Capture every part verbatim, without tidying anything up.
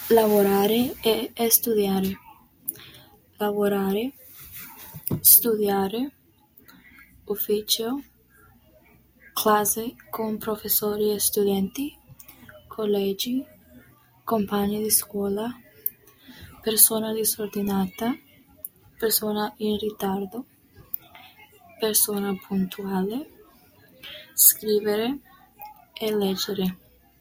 lavorare e studiare, lavorare, studiare, ufficio, classe con professori e studenti, collegi, compagni di scuola, persona disordinata, persona in ritardo, persona puntuale, scrivere e leggere.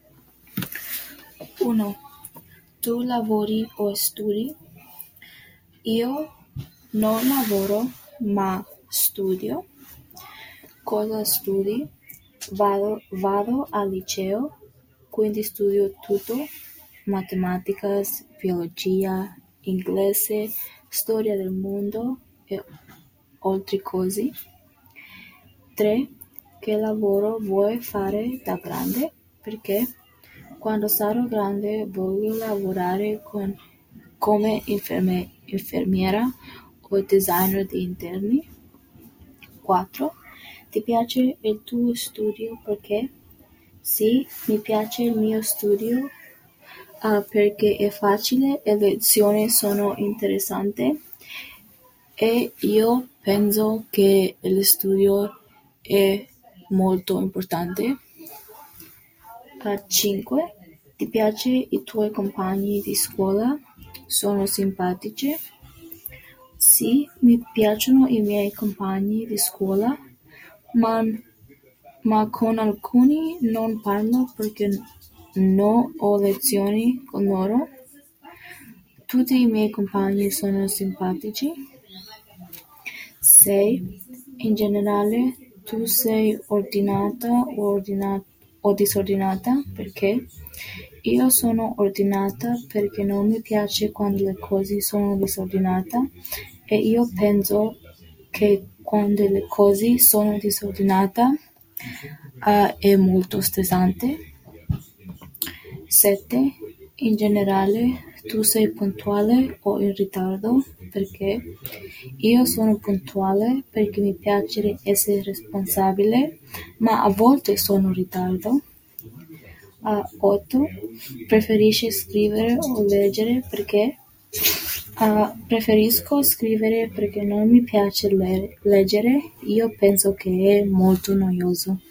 uno. Tu lavori o studi? Io non lavoro ma studio. Cosa studi? Vado, vado al liceo, quindi studio tutto: matematica, biologia, inglese, storia del mondo e altre cose. tre. Che lavoro vuoi fare da grande? Perché quando sarò grande voglio lavorare con, come inferme, infermiera o designer di interni. quattro. Ti piace il tuo studio perché? Sì, mi piace il mio studio uh, perché è facile e le lezioni sono interessanti e io penso che il studio è molto importante. cinque. Ti piace i tuoi compagni di scuola? Sono simpatici? Sì, mi piacciono i miei compagni di scuola, ma, ma con alcuni non parlo perché non ho lezioni con loro. Tutti i miei compagni sono simpatici. sei. In generale, tu sei ordinata o, ordinata o disordinata? Perché? Io sono ordinata perché non mi piace quando le cose sono disordinate e io penso che quando le cose sono disordinate uh, è molto stressante. sette. In generale, tu sei puntuale o in ritardo? Perché? Io sono puntuale perché mi piace essere responsabile, ma a volte sono in ritardo. Uh, otto. Preferisci scrivere o leggere? Perché? Uh, preferisco scrivere perché non mi piace le- leggere. Io penso che è molto noioso.